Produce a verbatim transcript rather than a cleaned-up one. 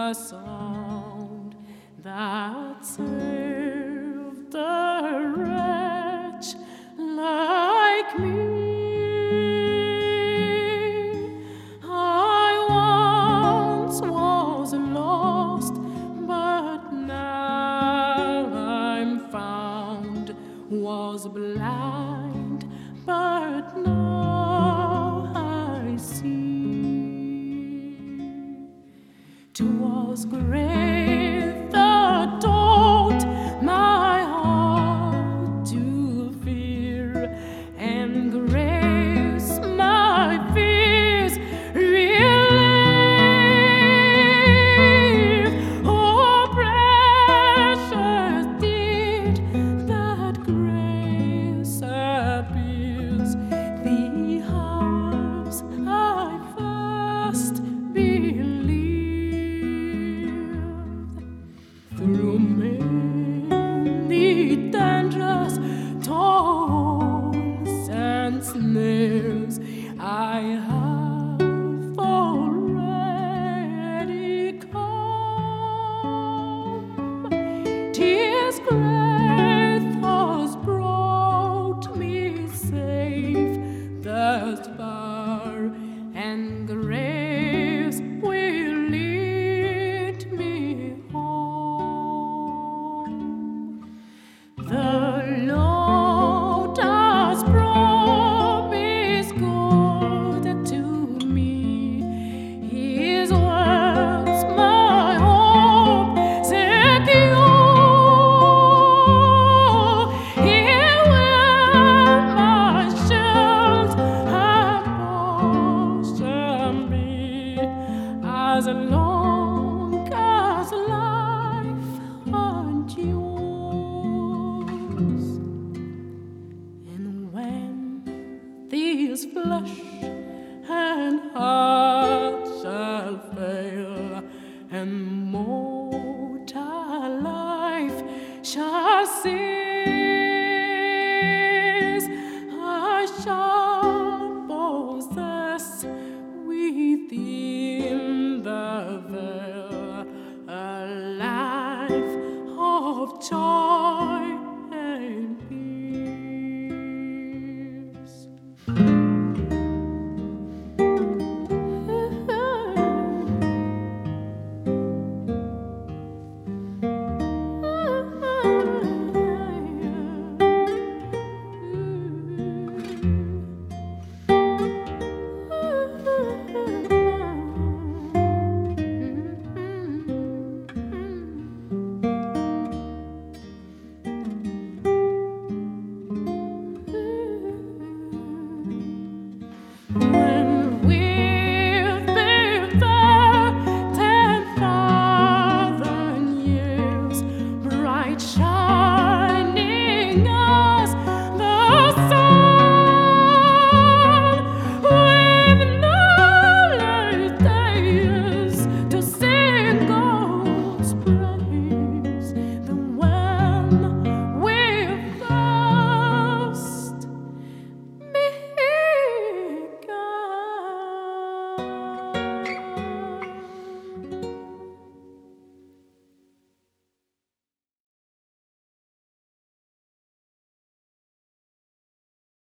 the sound that saved a wretch like me. I once was lost, but now I'm found, was blind, but now I see. 'Twas great the taught my heart to fear, and grace my fears relieve. Oh, precious deed that grace appears, the hours I first believed. Through many dangerous toils and snares, I have already come. 'Tis grace has brought me safe thus far, and grace will lead me home. The Lord has promised good to me. His words my hope secure. He will my shield and portion be, as long as life endures. And when these flesh and heart shall fail, and mortal life shall cease, I shall possess within the veil a life of joy